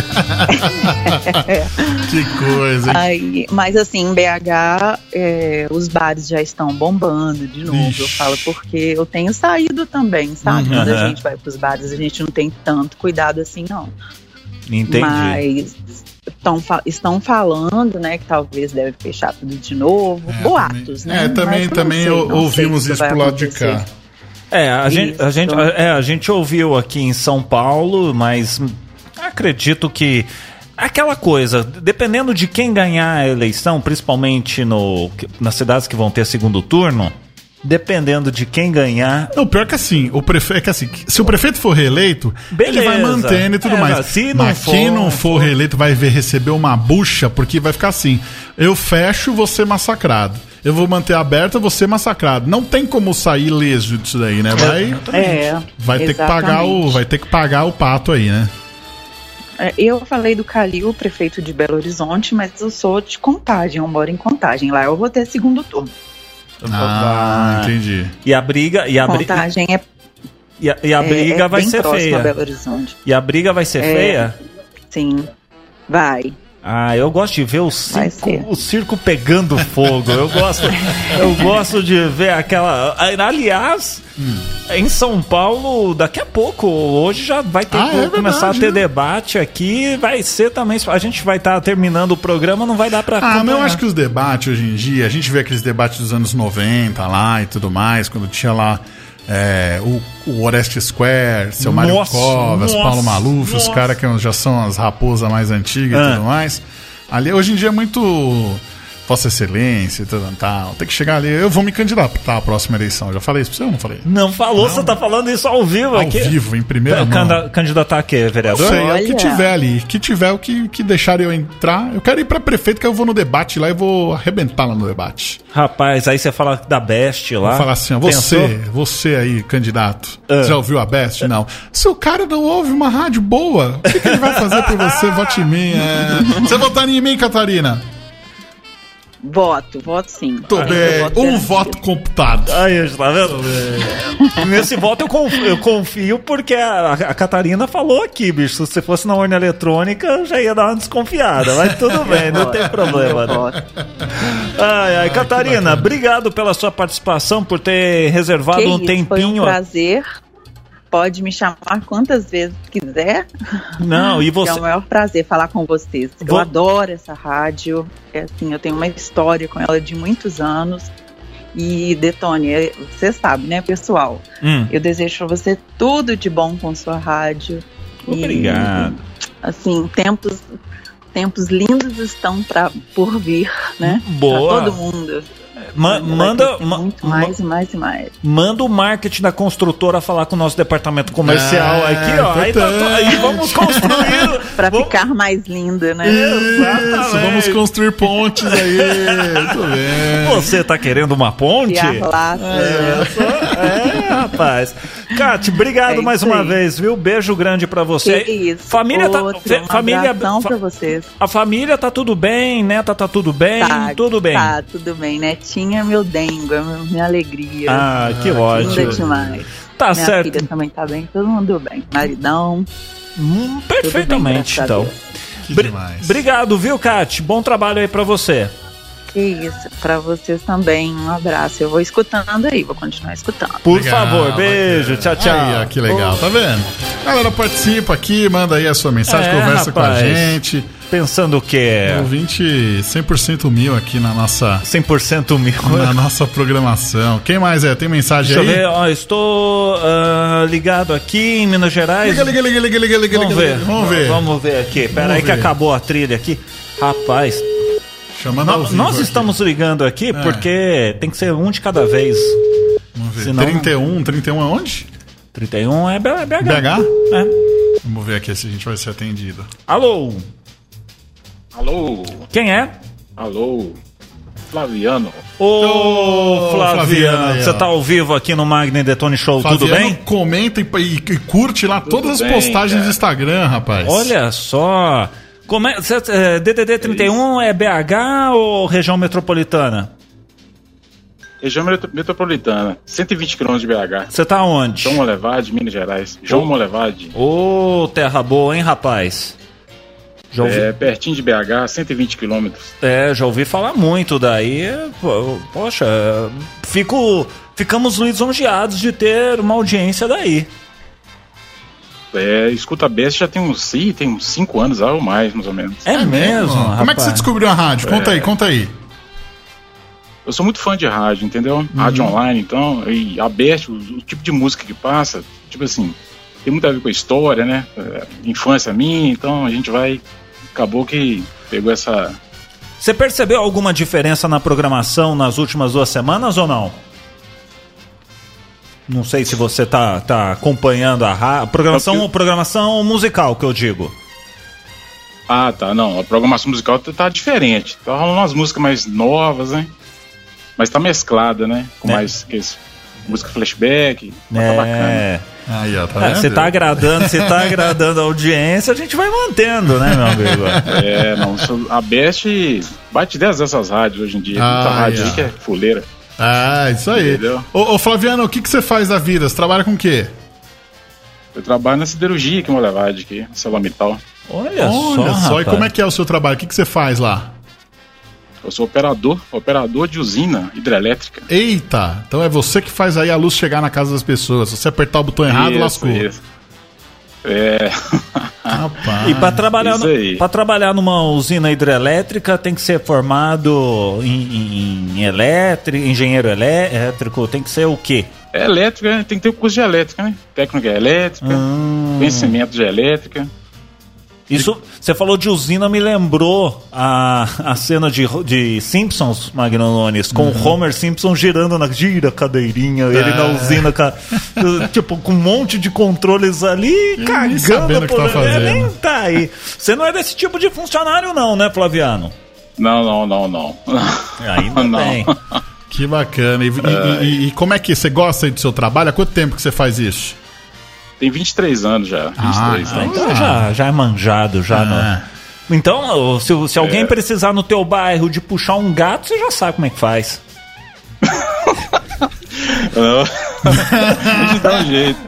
Que coisa, hein? Aí, mas assim, em B H, é, os bares já estão bombando de novo. Ixi. Eu falo porque eu tenho saído também, sabe? Uhum. Quando a gente vai pros bares, a gente não tem tanto cuidado assim, não. Entendi. Mas tão, fa- estão falando, né, que talvez deve fechar tudo de novo. É, Boatos, também, né? É, também, Mas eu não também sei, ou- não sei ouvimos se isso vai pro lado de acontecer. cá. É, a gente, a, Isso. gente, é, a gente ouviu aqui em São Paulo, mas acredito que aquela coisa, dependendo de quem ganhar a eleição, principalmente no, nas cidades que vão ter segundo turno, dependendo de quem ganhar, Não, pior que assim, o prefeito, é que assim, se o prefeito for reeleito, Beleza. ele vai mantendo e tudo É, mais. se não Mas for- quem não for reeleito vai ver, receber uma bucha, porque vai ficar assim: eu fecho, vou ser massacrado. Eu vou manter aberto, eu vou ser massacrado. Não tem como sair leso disso daí, né? Vai, É, vai ter que pagar o, exatamente. vai ter que pagar o pato aí, né? É, eu falei do Calil, prefeito de Belo Horizonte, mas eu sou de Contagem, eu moro em Contagem. Lá eu vou ter segundo turno. Ah, entendi. e a briga, e a, bri- Contagem é, e a, e a é- briga é vai bem ser próximo a feia. Belo Horizonte. E a briga vai ser É. feia? Sim, vai. Ah, eu gosto de ver o Vai circo, ser. o circo pegando fogo. Eu gosto, eu gosto de ver aquela. Aliás, em São Paulo, daqui a pouco, hoje já vai ter Ah, que é começar verdade, a ter né? debate aqui. Vai ser também. A gente vai estar terminando o programa, não vai dar pra. Ah, mas eu acompanhar. acho que os debates hoje em dia, a gente vê aqueles debates dos anos noventa lá e tudo mais, quando tinha lá é, o, o Oreste Square, seu Mário Nossa, Covas, nossa, Paulo Maluf, os nossa. caras que já são as raposas mais antigas Ah. e tudo mais. Ali, hoje em dia é muito Vossa Excelência e tal, tal. Tem que chegar ali. Eu vou me candidatar à próxima eleição. Já falei isso pra você ou não falei? Não falou, não. Você tá falando isso ao vivo ao aqui. Ao vivo, em primeira mão. Canda- candidatar a quê, vereador? Não sei, Olha. é o que tiver ali. Que tiver, o que, que deixar eu entrar. Eu quero ir pra prefeito, que eu vou no debate lá e vou arrebentar lá no debate. Rapaz, aí você fala da Best lá. Vou falar assim, ó, você, você aí, candidato, Ah. já ouviu a Best? Não. Se o cara não ouve uma rádio boa, o que, que ele vai fazer por você? Vote em mim. É... Você votar em mim, Catarina? Voto, voto sim. Tô Eu bem. voto Um garantido. voto computado. Aí, tá vendo? Nesse voto eu confio, eu confio porque a, a Catarina falou aqui, bicho. Se fosse na urna eletrônica, eu já ia dar uma desconfiada. Mas tudo bem, não tem problema. Eu Né? voto. Ai, ai, Catarina, obrigado pela sua participação, por ter reservado Que um isso, tempinho. Foi um prazer. Pode me chamar quantas vezes quiser. Não, e É você. o maior prazer falar com vocês. Eu Vou- adoro essa rádio. É assim, eu tenho uma história com ela de muitos anos. E, Detone, é- você sabe, né, pessoal? Hum, Eu desejo pra você tudo de bom com sua rádio. E, obrigado. assim, tempos, tempos lindos estão pra, por vir, né? Boa. Pra todo mundo. Ma- Vai manda, crescer ma- muito ma- mais e mais e mais. manda o marketing da construtora falar com o nosso departamento comercial Ah, aqui, ó. Aí, tá- importante. aí vamos construir. Pra vamos- ficar mais linda, né? Exatamente. Isso, vamos construir pontes aí. Muito bem. Você tá querendo uma ponte? Criar laços. É, rapaz. Cate, obrigado É mais isso uma aí. vez, viu? Beijo grande pra você. Que isso. Família tá, Outro, fe- um família, abração fa- pra vocês. a família tá tudo bem, neta tá tudo bem, Tá, tudo bem. Tá, tudo bem. Netinha é meu dengo, é meu- minha alegria. Ah, que Linda ótimo. demais. Tá Minha certo. filha também tá bem, todo mundo bem. Maridão. Hum, tudo bem, perfeitamente, graças a então. Deus. Que Bri- demais. Obrigado, viu, Cate? Bom trabalho aí pra você. Que isso, pra vocês também. Um abraço. Eu vou escutando aí, vou continuar escutando. Por Legal, favor, beijo, bacana. tchau, tchau. Aí, ó, que legal, tá vendo? Galera, participa aqui, manda aí a sua mensagem, É, conversa com a rapaz. gente. Pensando o quê? Ouvinte cem por cento mil aqui na nossa, cem por cento mil. na nossa programação. Quem mais é? Tem mensagem Deixa eu aí? ver, ó, estou ah, ligado aqui em Minas Gerais. Liga, liga, liga, liga, liga, liga, Vamos liga, ver, liga. Vamos ver. Vamos ver aqui. Pera Vamos aí que ver. acabou a trilha aqui. Rapaz, Chamando ao nó- vivo nós aqui. estamos ligando aqui É. porque tem que ser um de cada vez. Vamos ver. senão- trinta e um, trinta e um aonde? trinta e um é B H. B H? É. Vamos ver aqui se a gente vai ser atendido. Alô, Alô, quem é? alô, Flaviano. Ô, Ô, Flaviano, Flaviano aí, você ó. tá ao vivo aqui no Magni Detone Show, tudo Flaviano, bem? comenta e, e- e curte lá todas as bem, postagens cara. do Instagram, rapaz. Olha só. Como é, cê- é, D D D trinta e um é B H ou região metropolitana? Região metro- metropolitana, cento e vinte quilômetros de B H. Você tá onde? João Molevade, Minas Gerais. João Molevade, Ô, terra boa, hein, rapaz? Já ouvi, é pertinho de B H, cento e vinte quilômetros. é, já ouvi falar muito daí. Pô, Poxa, fico, ficamos lisonjeados de ter uma audiência daí. É, escuta Best já tem uns, sim, tem uns cinco anos ou mais, mais ou menos. É, mesmo, Como é que rapaz? você descobriu a rádio? Conta É. aí, conta aí. Eu sou muito fã de rádio, entendeu? Rádio online, então, e a Best, o, o tipo de música que passa, tipo assim, tem muito a ver com a história, né? É, infância minha, então a gente vai. Acabou que pegou essa. Você percebeu alguma diferença na programação nas últimas duas semanas ou não? Não sei se você tá, tá acompanhando a, ra- a programação, Eu- programação musical, que eu digo. Ah, tá, não. A programação musical tá, tá diferente. Tá rolando umas músicas mais novas, né? Mas tá mesclada, né? Com É. mais que esse- música flashback. Tá bacana. É. Aí, ó, tá É, vendo? você tá agradando, você tá agradando a audiência, a gente vai mantendo, né, meu amigo? É, não. sou- A Best bate dez dessas rádios hoje em dia. Ah, Muita rádio yeah. aí que é fuleira. Ah, isso aí. Entendeu? Ô, ô, Flaviano, o que, que você faz da vida? Você trabalha com o quê? Eu trabalho na siderurgia aqui em Molevade, aqui, Salamital. Olha, Olha só, só, e rapaz. como é que é o seu trabalho? O que, que você faz lá? Eu sou operador, operador de usina hidrelétrica. Eita, então é você que faz aí a luz chegar na casa das pessoas. Se você apertar o botão errado, Isso, lascou. isso. É. Rapaz. E para trabalhar, Isso no- aí. pra trabalhar numa usina hidrelétrica tem que ser formado em, em, em elétrico, engenheiro elétrico, tem que ser o quê? É elétrica, né? Tem que ter o curso de elétrica, né? Técnica elétrica, Hum. conhecimento de elétrica. Isso, você falou de usina, me lembrou a, a cena de, de Simpsons, Magno Nunes, com Uhum. o Homer Simpson girando na gira cadeirinha, ele É. na usina, ca- tipo, com um monte de controles ali, nem cagando. sabendo o que tá por- fazendo. é, nem tá aí. Você não é desse tipo de funcionário não, né, Flaviano? Não, não, não, não. Ainda Não. bem. Que bacana. E, e- e- e como é que você gosta aí do seu trabalho? Há quanto tempo que você faz isso? Tem vinte e três anos já. vinte e três Ah, anos. então já, já é manjado, já. Ah. No... Então, se, se alguém É. precisar no teu bairro de puxar um gato, você já sabe como é que faz. Não. A gente dá um jeito.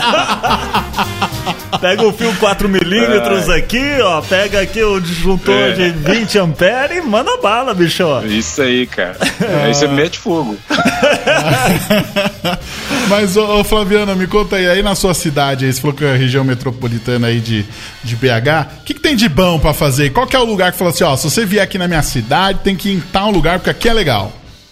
Pega o fio quatro milímetros aqui, ó. Pega aqui o disjuntor É. de vinte amperes e manda bala, bicho. Ó. Isso aí, cara. Aí você mete fogo. Mas, ô, ô, Flaviano, me conta aí, aí na sua cidade, aí, você falou que é a região metropolitana aí de, de B H, o que, que tem de bom pra fazer? Qual que é o lugar que fala assim, ó, se você vier aqui na minha cidade, tem que ir em tal lugar, porque aqui é legal.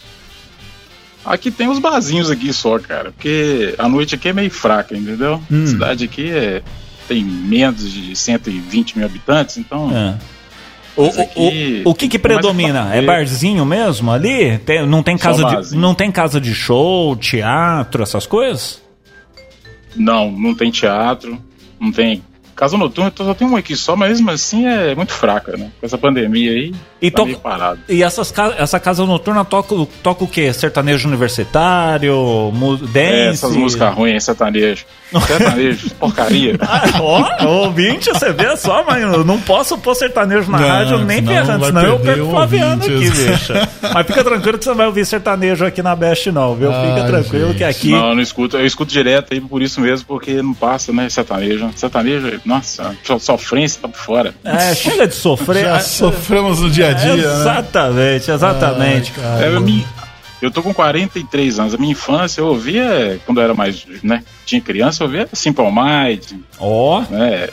Aqui tem uns barzinhos aqui só, cara. Porque a noite aqui é meio fraca, entendeu? A cidade aqui é, tem menos de cento e vinte mil habitantes, então... É. O, Mas aqui o, o, o que que tem mais predomina? pra É ver. barzinho mesmo ali? Tem- não, tem Só casa de, barzinho. não tem casa de show, teatro, essas coisas? Não, não tem teatro, não tem... Casa noturna só tem uma aqui só, mas mesmo assim é muito fraca, né? Com essa pandemia aí, E tá to- meio parado. E essas, ca- essa casa noturna toca, o- toca o quê? Sertanejo universitário, mu- dance? É, essas músicas ruins, sertanejo. Sertanejo, porcaria. Ah, ó, ouvinte, você vê só, mas eu não posso pôr sertanejo na Não, rádio nem senão ferrando, vai senão eu perder perco o o Flaviano ouvinte. aqui, bicha. Mas fica tranquilo que você não vai ouvir sertanejo aqui na Best, não, viu? Fica Ai, tranquilo gente. que aqui. Não, eu não escuto, eu escuto direto aí por isso mesmo, porque não passa, né, sertanejo. Sertanejo, nossa, so- sofrência tá por fora. É, chega de sofrer. Já Ah, sofremos no dia a dia, né? Exatamente, exatamente. Ai, cara. É, a minha- eu tô com quarenta e três anos, a minha infância eu ouvia, quando eu era mais, né, tinha criança, eu ouvia Simple Minds, Ó, né,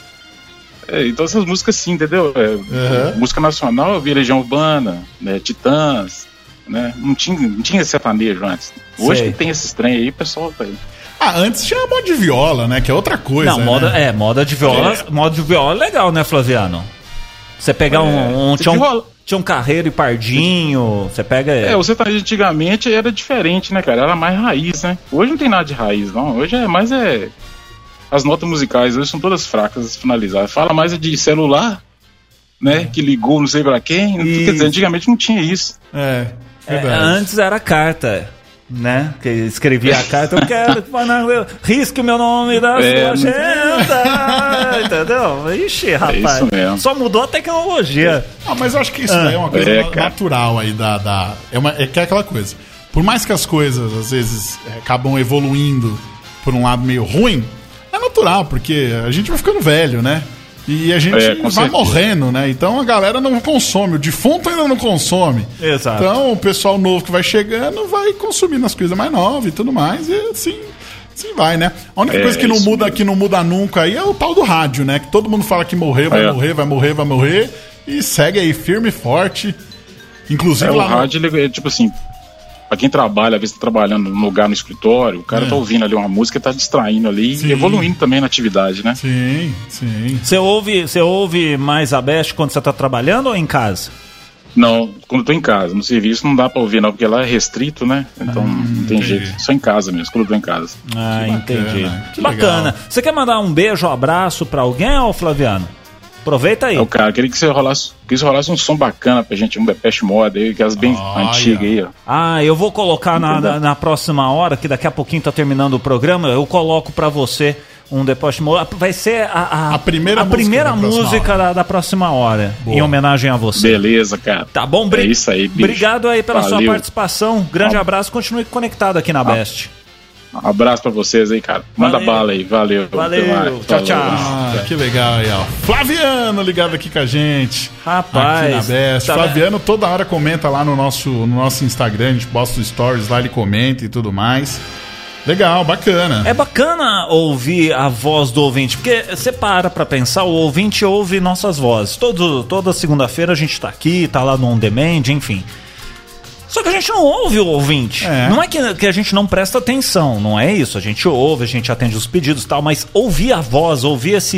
é, então essas músicas sim, entendeu? É, Uhum. Música nacional eu ouvia Legião Urbana, né, Titãs, né, não tinha, não tinha sertanejo antes. Hoje Sei. que tem esses trem aí, o pessoal tá aí. Ah, antes tinha moda de viola, né? Que é outra coisa, não, moda, né? é, moda de viola, É. moda de viola é legal, né, Flaviano? Você pegar um, um, Você tinha um, viola- tinha um Carreiro e Pardinho, você pega... É, o sertanejo antigamente era diferente, né, cara? Era mais raiz, né? Hoje não tem nada de raiz, não. Hoje é mais é... As notas musicais hoje são todas fracas, finalizadas. Fala mais de celular, né? Que ligou não sei pra quem. Isso. Quer dizer, antigamente não tinha isso. É, É, verdade. antes era carta, né? Que escrevia a carta, eu quero que Fernando risque o meu nome da É, sua não- agenda. Entendeu? Ixi, rapaz. isso mesmo. Só mudou a tecnologia. Ah, mas eu acho que isso daí é uma coisa É, na- cara. natural aí da. da é, uma, é que é aquela coisa. Por mais que as coisas, às vezes, é, acabam evoluindo por um lado meio ruim, é natural, porque a gente vai ficando velho, né? E a gente É, com vai certeza. morrendo, né? Então a galera não consome, o defunto ainda não consome. Exato. Então o pessoal novo que vai chegando vai consumindo as coisas mais novas e tudo mais, e assim. Assim vai, né? A única É, coisa que não isso muda, mesmo. que não muda nunca aí é o tal do rádio, né? Que todo mundo fala que morrer, vai É. morrer, vai morrer, vai morrer. E segue aí firme e forte. Inclusive É, o lá no- rádio, ele é tipo assim, pra quem trabalha, às vezes tá trabalhando num lugar no escritório, o cara É. tá ouvindo ali uma música, tá distraindo ali Sim. e evoluindo também na atividade, né? Sim, sim. Você ouve, você ouve mais a Best quando você tá trabalhando ou em casa? Não, quando eu tô em casa, no serviço não dá pra ouvir não, porque lá é restrito, né? Então não tem entendi. jeito, só em casa mesmo, quando eu tô em casa. Ah, entendi. que Bacana. legal. Você quer mandar um beijo, um abraço pra alguém, ô Flaviano? Aproveita aí. É o cara, queria que você rolasse, que você rolasse um som bacana pra gente, um Depeche Mode aí, aquelas bem Olha. antigas aí, ó. Ah, eu vou colocar na, na, na próxima hora, que daqui a pouquinho tá terminando o programa, eu coloco pra você um Depeche Mode. Vai ser a, a, A primeira a música primeira da próxima música da, da próxima hora, Boa. em homenagem a você. Beleza, cara. Tá bom? Bri- É isso aí, bicho. Obrigado aí pela sua Valeu. participação. Grande Ah. abraço, continue conectado aqui na Best. Um abraço pra vocês aí, cara. Manda Valeu. bala aí, valeu. Valeu. Até mais. Tchau, tchau. Ah, que legal aí, ó. Flaviano ligado aqui com a gente. Rapaz, Aqui na Best. tá Flaviano toda hora comenta lá no nosso, no nosso Instagram, a gente posta os stories lá, ele comenta e tudo mais. Legal, bacana. É bacana ouvir a voz do ouvinte, porque você para pra pensar, o ouvinte ouve nossas vozes. Todo, toda segunda-feira a gente tá aqui, tá lá no On Demand, enfim. Só que a gente não ouve o ouvinte. É. Não é que, que a gente não presta atenção, não é isso. A gente ouve, a gente atende os pedidos e tal, mas ouvir a voz, ouvir esse,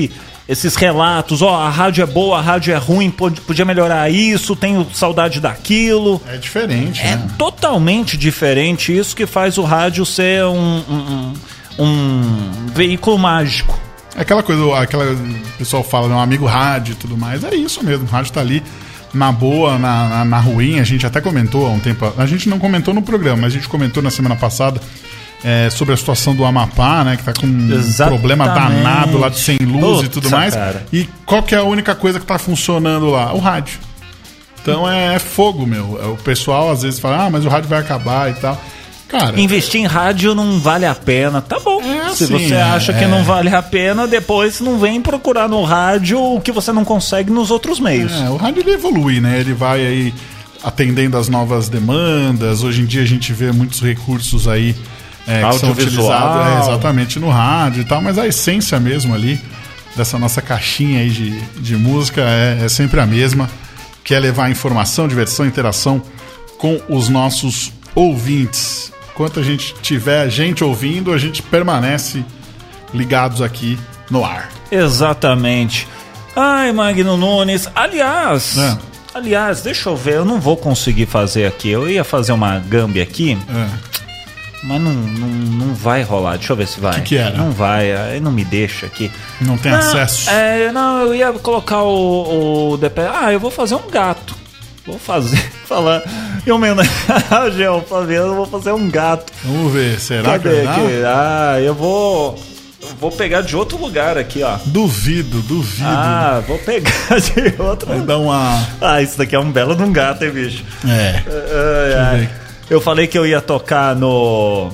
esses relatos, ó, a rádio é boa, a rádio é ruim, pod- podia melhorar isso, tenho saudade daquilo. É diferente, É né? totalmente diferente, isso que faz o rádio ser um, um, um, um veículo mágico. É aquela coisa, aquela o pessoal fala, né, um amigo rádio e tudo mais, é isso mesmo, o rádio tá ali na boa, na, na, na ruim, a gente até comentou há um tempo, a gente não comentou no programa, mas a gente comentou na semana passada é, sobre a situação do Amapá, né, que tá com um Exatamente. problema danado lá de sem luz Puta, e tudo mais, cara. e qual que é a única coisa que tá funcionando lá? O rádio. Então é, é fogo, meu, o pessoal às vezes fala, ah, mas o rádio vai acabar e tal. Cara, Investir em rádio não vale a pena, tá bom. É Se assim, você é, acha que é. não vale a pena, depois não vem procurar no rádio o que você não consegue nos outros meios. É, o rádio ele evolui, né? Ele vai aí atendendo as novas demandas. Hoje em dia a gente vê muitos recursos aí é, que são Audiovisual. utilizados é, exatamente no rádio e tal, mas a essência mesmo ali dessa nossa caixinha aí de, de música é, é sempre a mesma, que é levar informação, diversão, interação com os nossos ouvintes. Enquanto a gente tiver gente ouvindo, a gente permanece ligados aqui no ar. Exatamente. Ai, Magno Nunes. Aliás, É. aliás, deixa eu ver, eu não vou conseguir fazer aqui. Eu ia fazer uma gambi aqui, É. mas não, não, não vai rolar. Deixa eu ver se vai. Que que era? Não vai, aí não me deixa aqui. Não tem Não, acesso. É, não, eu ia colocar o, o D P. Ah, eu vou fazer um gato. Vou fazer, falar em homenagem ao Flaviano, eu vou fazer um gato. Vamos ver, será que Cadê vai dar? aqui? Ah, eu vou. Eu vou pegar de outro lugar aqui, ó. Duvido, duvido. Ah, vou pegar de outro Vai lugar. dar uma. Ah, isso daqui é um belo de um gato, hein, bicho? É. Ai, ai. ver. Eu falei que eu ia tocar no.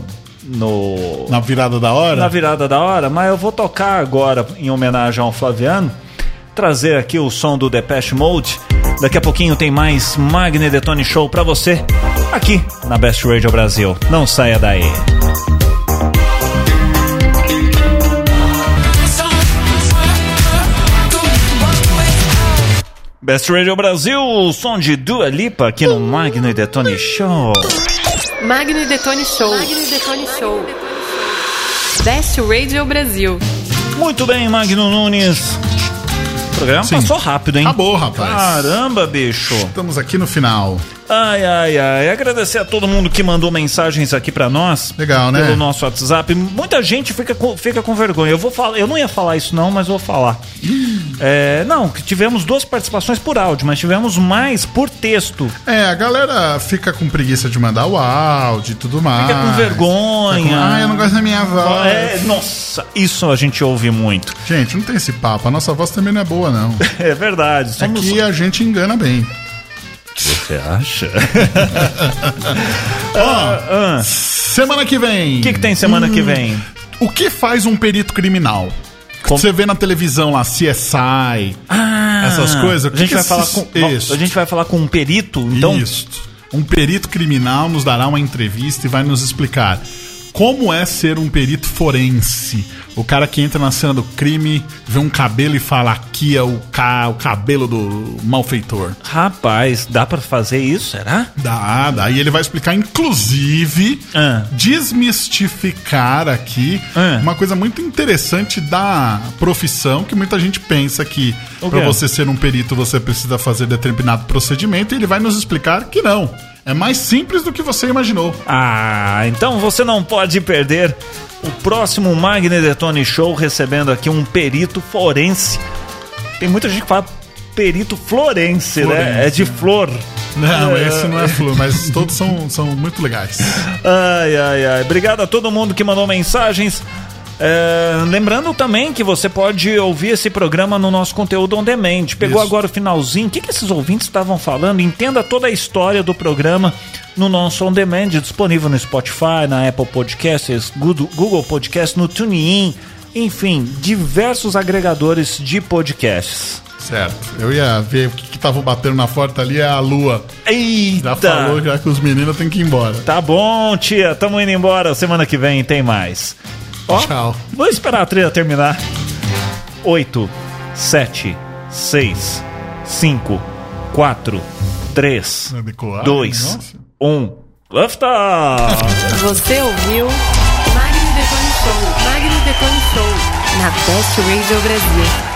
No. Na virada da hora? Na virada da hora, mas eu vou tocar agora em homenagem ao Flaviano. Trazer aqui o som do Depeche Mode. Daqui a pouquinho tem mais Magno e Detone Show pra você aqui na Best Radio Brasil. Não saia daí. Best Radio Brasil, o som de Dua Lipa aqui no Magno e Detone Show. Magno e Detone Show. Magno e Detone Show. Best Radio Brasil. Muito bem, Magno Nunes. O programa Sim. passou rápido, hein? Acabou, rapaz. Caramba, bicho. Estamos aqui no final. Ai, ai, ai. Agradecer a todo mundo que mandou mensagens aqui pra nós. Legal, né? Pelo nosso WhatsApp. Muita gente fica com, fica com vergonha. Eu vou falar, eu não ia falar isso não, mas vou falar. É, não, que tivemos duas participações por áudio, mas tivemos mais por texto. É, a galera fica com preguiça de mandar o áudio e tudo mais. Fica com vergonha. Fica com, ah, eu não gosto da minha voz. É, nossa, isso a gente ouve muito. Gente, não tem esse papo. A nossa voz também não é boa, não. É verdade. Somos... Aqui a gente engana bem. Você acha? Ó, Ah, semana que vem. o que, que tem semana que vem? O que faz um perito criminal? Com- Você vê na televisão lá, C S I, Ah, essas coisas. O A gente, que vai que falar esses- com, Isso. a gente vai falar com um perito, então. Isso. Um perito criminal nos dará uma entrevista e vai nos explicar como é ser um perito forense. O cara que entra na cena do crime, vê um cabelo e fala: aqui é o, ca... o cabelo do malfeitor. Rapaz, dá pra fazer isso, será? Dá, dá. E ele vai explicar, inclusive, Ah. desmistificar aqui Ah. uma coisa muito interessante da profissão, que muita gente pensa que O para quê? você ser um perito você precisa fazer determinado procedimento, e ele vai nos explicar que não. É mais simples do que você imaginou. Ah, então você não pode perder o próximo Magno e Detone Show, recebendo aqui um perito forense. Tem muita gente que fala perito florense, Florense, né? É de flor. Não, É. esse não é flu, mas todos são, são muito legais. Ai, ai, ai. Obrigado a todo mundo que mandou mensagens. É, lembrando também que você pode ouvir esse programa no nosso conteúdo on demand. Pegou Isso. agora o finalzinho. O que, que esses ouvintes estavam falando? Entenda toda a história do programa no nosso on demand, disponível no Spotify, na Apple Podcasts, Google, Google Podcasts, no TuneIn, enfim, diversos agregadores de podcasts. Certo. Eu ia ver o que, que tava batendo na porta ali, é a lua. Eita! Já falou já que os meninos têm que ir embora. Tá bom, tia. Tamo indo embora. Semana que vem tem mais. Ó, Tchau. vou esperar a trilha terminar. oito, sete, seis, cinco, quatro, três, Vai decorar, dois, nossa. um. Lufta! Você ouviu Magno e Detone Show. Magno e Detone Show. Na Best Radio Brasil.